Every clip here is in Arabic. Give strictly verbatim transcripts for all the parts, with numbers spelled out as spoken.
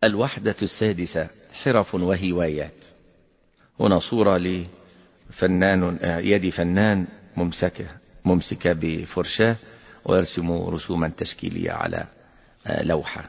الوحدة السادسة: حرف وهوايات. هنا صورة لفنان، يد فنان ممسكة ممسكة بفرشاة ويرسم رسوما تشكيلية على لوحة.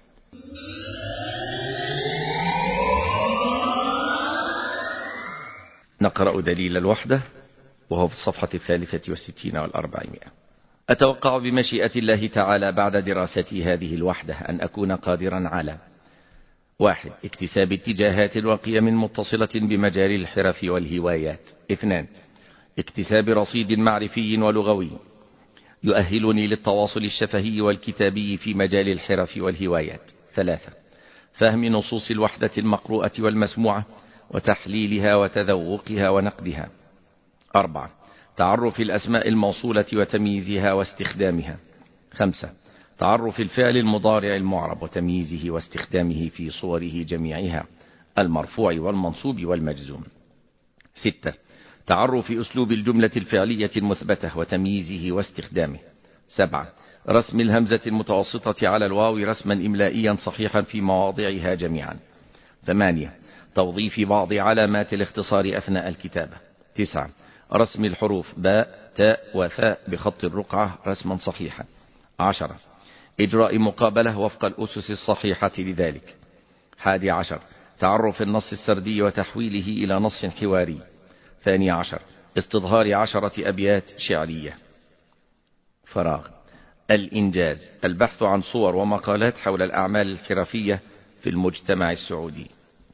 نقرأ دليل الوحدة وهو في الصفحة الثالثة والستين والأربعمائة. أتوقع بمشيئة الله تعالى بعد دراستي هذه الوحدة أن أكون قادرا على: واحد، اكتساب اتجاهات وقيم متصلة بمجال الحرف والهوايات. اثنان، اكتساب رصيد معرفي ولغوي يؤهلني للتواصل الشفهي والكتابي في مجال الحرف والهوايات. ثلاثة، فهم نصوص الوحدة المقروءة والمسموعة وتحليلها وتذوقها ونقدها. أربعة، تعرف الأسماء الموصولة وتمييزها واستخدامها. خمسة، تعرف الفعل المضارع المعرب وتمييزه واستخدامه في صوره جميعها: المرفوع والمنصوب والمجزوم. ستة، تعرف أسلوب الجملة الفعلية المثبتة وتمييزه واستخدامه. سبعة، رسم الهمزة المتوسطة على الواو رسما إملائيا صحيحا في مواضعها جميعا. ثمانية، توظيف بعض علامات الاختصار أثناء الكتابة. تسعة، رسم الحروف باء تاء وثاء بخط الرقعة رسما صحيحا. عشرة، إجراء مقابلة وفق الأسس الصحيحة لذلك. حادي عشر، تعرف النص السردي وتحويله إلى نص حواري. ثاني عشر، استظهار عشرة أبيات شعرية. فراغ. الإنجاز: البحث عن صور ومقالات حول الأعمال الحرفية في المجتمع السعودي.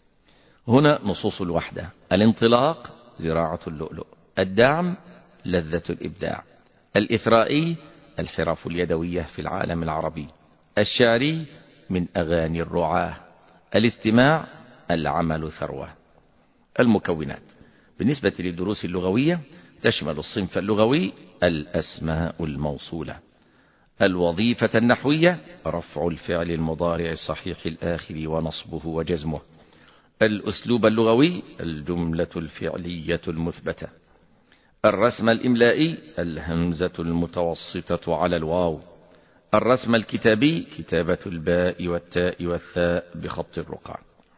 هنا نصوص الوحدة: الانطلاق زراعة اللؤلؤ، الدعم لذة الإبداع، الإثرائي الحرف اليدوية في العالم العربي، الشعري من أغاني الرعاة، الاستماع العمل ثروة. المكونات: بالنسبة للدروس اللغوية تشمل الصنف اللغوي الأسماء الموصولة، الوظيفة النحوية رفع الفعل المضارع الصحيح الآخر ونصبه وجزمه، الأسلوب اللغوي الجملة الفعلية المثبتة، الرسم الإملائي الهمزة المتوسطة على الواو، الرسم الكتابي كتابة الباء والتاء والثاء بخط الرقعة.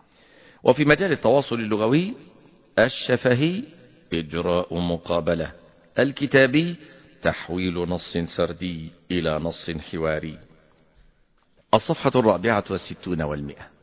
وفي مجال التواصل اللغوي: الشفهي إجراء مقابلة، الكتابي تحويل نص سردي إلى نص حواري. الصفحة الرابعة والستون والمئة.